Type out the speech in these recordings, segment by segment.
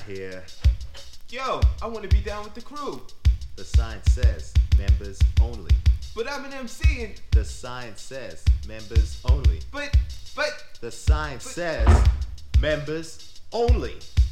here. Yo, I want to be down with the crew. The sign says members only. But I'm an MC and... The sign says members only. But... The sign says members only.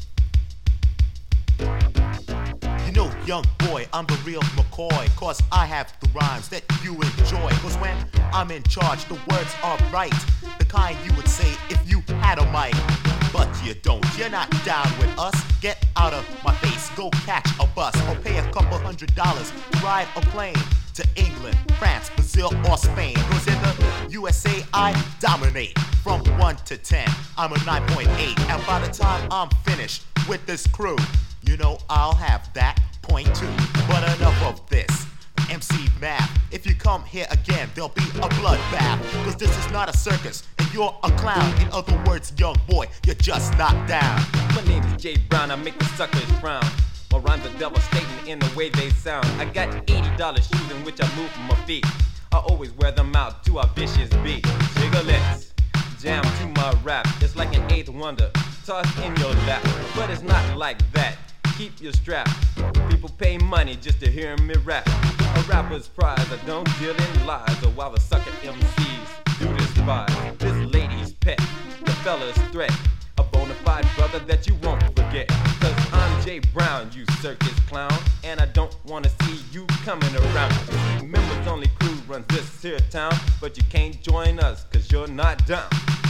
You know, young boy, I'm the real McCoy, cause I have the rhymes that you enjoy. Cause when I'm in charge, the words are right, the kind you would say if you had a mic. But you don't, you're not down with us. Get out of my face, go catch a bus, or pay a couple $100 to ride a plane to England, France, Brazil, or Spain. Cause in the USA I dominate. From 1 to 10, I'm a 9.8. And by the time I'm finished with this crew, you know I'll have that point too. But enough of this MC math. If you come here again, there'll be a bloodbath. Cause this is not a circus, and you're a clown. In other words, young boy, you're just not down. My name is Jay Brown, I make the suckers frown. My rhymes are devastating in the way they sound. I got $80 shoes in which I move my feet. I always wear them out to a vicious beat. Jiggleets, jam to my rap. It's like an eighth wonder, tossed in your lap. But it's not like that. Keep your strap. People pay money just to hear me rap. A rapper's prize, I don't deal in lies. Or while the sucker MCs do despise. This lady's pet, the fella's threat. A bona fide brother that you won't forget. Cause I'm Jay Brown, you circus clown. And I don't wanna see you coming around. Members only crew runs this here town. But you can't join us cause you're not down.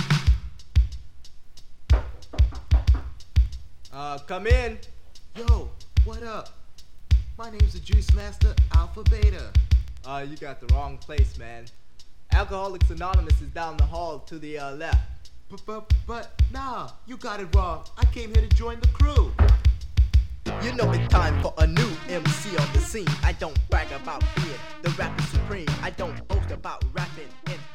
Come in. Yo, what up? My name's the Juice Master Alpha Beta. You got the wrong place, man. Alcoholics Anonymous is down the hall to the left. But nah, you got it wrong. I came here to join the crew. You know it's time for a new MC on the scene. I don't brag about being the rapper supreme. I don't boast about rapping in